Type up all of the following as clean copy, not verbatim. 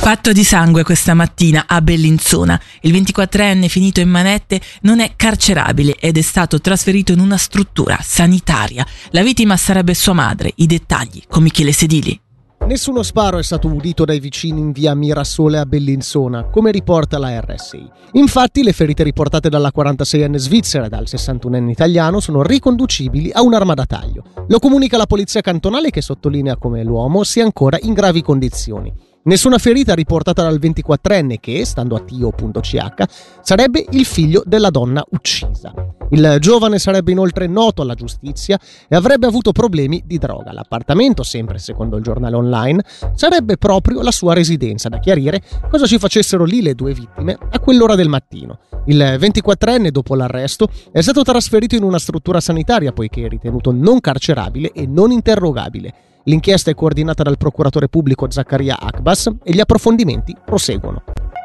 Fatto di sangue questa mattina a Bellinzona. Il 24enne finito in manette non è carcerabile ed è stato trasferito in una struttura sanitaria. La vittima sarebbe sua madre. I dettagli con Michele Sedili. Nessuno sparo è stato udito dai vicini in via Mirasole a Bellinzona, come riporta la RSI. Infatti, le ferite riportate dalla 46enne svizzera e dal 61enne italiano sono riconducibili a un'arma da taglio. Lo comunica la polizia cantonale, che sottolinea come l'uomo sia ancora in gravi condizioni. Nessuna ferita riportata dal 24enne che, stando a Tio.ch, sarebbe il figlio della donna uccisa. Il giovane sarebbe inoltre noto alla giustizia e avrebbe avuto problemi di droga. L'appartamento, sempre secondo il giornale online, sarebbe proprio la sua residenza. Da chiarire cosa ci facessero lì le due vittime a quell'ora del mattino. Il 24enne, dopo l'arresto, è stato trasferito in una struttura sanitaria poiché è ritenuto non carcerabile e non interrogabile. L'inchiesta è coordinata dal procuratore pubblico Zaccaria Akbas e gli approfondimenti proseguono.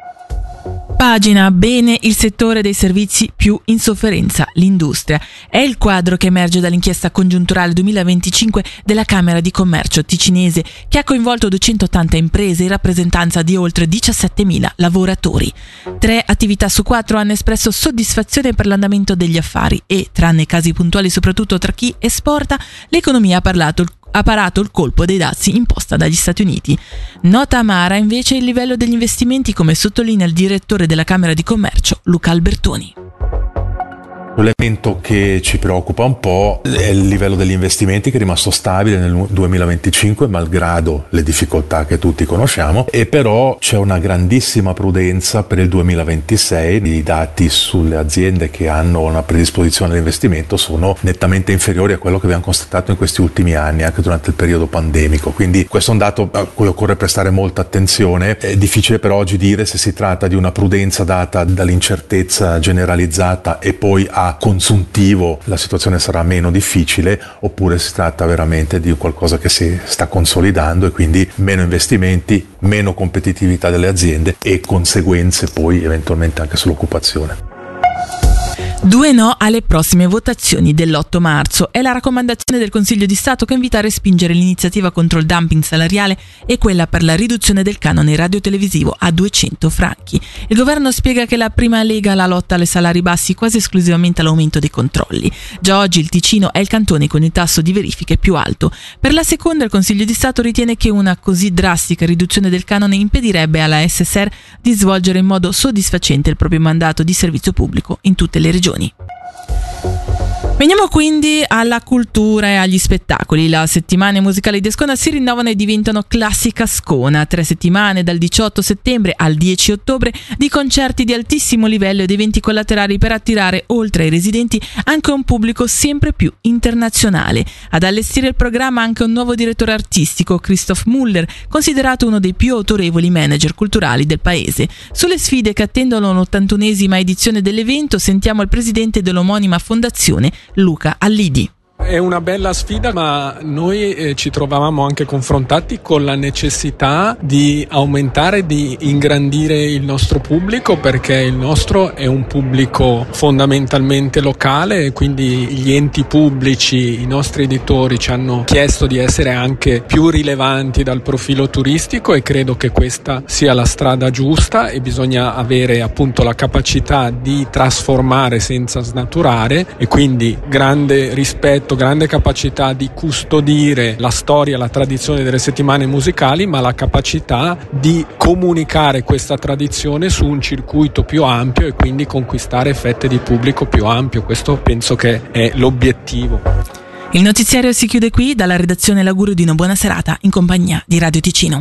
Pagina bene il settore dei servizi più in sofferenza, l'industria. È il quadro che emerge dall'inchiesta congiunturale 2025 della Camera di Commercio ticinese, che ha coinvolto 280 imprese in rappresentanza di oltre 17.000 lavoratori. 3 attività su 4 hanno espresso soddisfazione per l'andamento degli affari e, tranne casi puntuali soprattutto tra chi esporta, l'economia ha parato il colpo dei dazi imposta dagli Stati Uniti. Nota amara invece il livello degli investimenti, come sottolinea il direttore della Camera di Commercio, Luca Albertoni. L'elemento che ci preoccupa un po' è il livello degli investimenti, che è rimasto stabile nel 2025 malgrado le difficoltà che tutti conosciamo, e però c'è una grandissima prudenza per il 2026. I dati sulle aziende che hanno una predisposizione all'investimento sono nettamente inferiori a quello che abbiamo constatato in questi ultimi anni, anche durante il periodo pandemico, quindi questo è un dato a cui occorre prestare molta attenzione. È difficile per oggi dire se si tratta di una prudenza data dall'incertezza generalizzata e poi a consuntivo la situazione sarà meno difficile, oppure si tratta veramente di qualcosa che si sta consolidando e quindi meno investimenti, meno competitività delle aziende e conseguenze poi eventualmente anche sull'occupazione. 2 no alle prossime votazioni dell'8 marzo. È la raccomandazione del Consiglio di Stato che invita a respingere l'iniziativa contro il dumping salariale e quella per la riduzione del canone radiotelevisivo a 200 franchi. Il governo spiega che la prima lega la lotta ai salari bassi quasi esclusivamente all'aumento dei controlli. Già oggi il Ticino è il cantone con il tasso di verifiche più alto. Per la seconda, il Consiglio di Stato ritiene che una così drastica riduzione del canone impedirebbe alla SSR di svolgere in modo soddisfacente il proprio mandato di servizio pubblico in tutte le regioni. Veniamo quindi alla cultura e agli spettacoli. Le settimane musicali di Ascona si rinnovano e diventano Classica Ascona. 3 settimane dal 18 settembre al 10 ottobre di concerti di altissimo livello ed eventi collaterali per attirare, oltre ai residenti, anche un pubblico sempre più internazionale. Ad allestire il programma anche un nuovo direttore artistico, Christoph Muller, considerato uno dei più autorevoli manager culturali del paese. Sulle sfide che attendono l'81esima edizione dell'evento sentiamo il presidente dell'omonima fondazione, Luca Allidi. È una bella sfida, ma noi ci trovavamo anche confrontati con la necessità di aumentare, di ingrandire il nostro pubblico, perché il nostro è un pubblico fondamentalmente locale e quindi gli enti pubblici, i nostri editori ci hanno chiesto di essere anche più rilevanti dal profilo turistico e credo che questa sia la strada giusta e bisogna avere appunto la capacità di trasformare senza snaturare e quindi grande rispetto, grande capacità di custodire la storia, la tradizione delle settimane musicali, ma la capacità di comunicare questa tradizione su un circuito più ampio e quindi conquistare fette di pubblico più ampio. Questo penso che è l'obiettivo. Il notiziario si chiude qui. Dalla redazione l'augurio di una buona serata in compagnia di Radio Ticino.